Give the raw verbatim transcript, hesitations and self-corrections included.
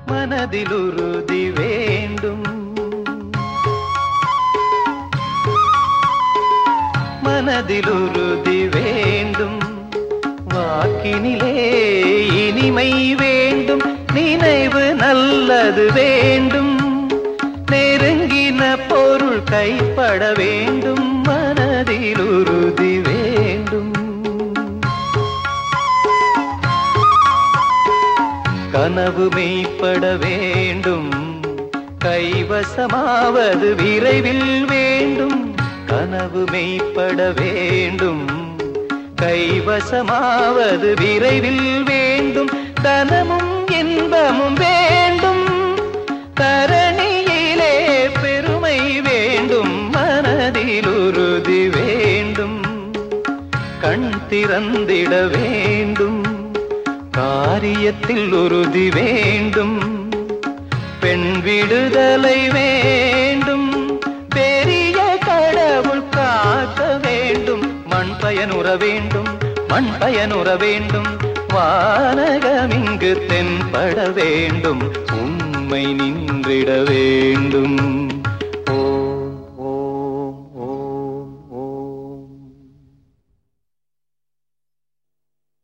மனதில் உறுதி வேண்டும், மனதில் உறுதி வேண்டும். வாக்கினிலே இனிமை வேண்டும், நினைவு நல்லது வேண்டும். நெருங்கின பொருள் கைப்பட வேண்டும், மனதில் உறுதி வேண்டும். கனவு மெய்ப்பட வேண்டும், கைவசமாவது விரைவில் வேண்டும். கனவு மெய்ப்பட வேண்டும், கைவசமாவது விரைவில் வேண்டும். தனமும் இன்பமும் வேண்டும், தரணியிலே பெருமை வேண்டும், மனதில் உறுதி வேண்டும். கண் திறந்திட வேண்டும், காரியத்தில் உறுதி வேண்டும். பெண் விடுதலை வேண்டும், பெரிய கடவுள் காக்க வேண்டும். மண் பயனுற வேண்டும், மண் பயனுற வேண்டும். வானகம் இங்கு தென்பட வேண்டும், உண்மை நின்றிட வேண்டும்.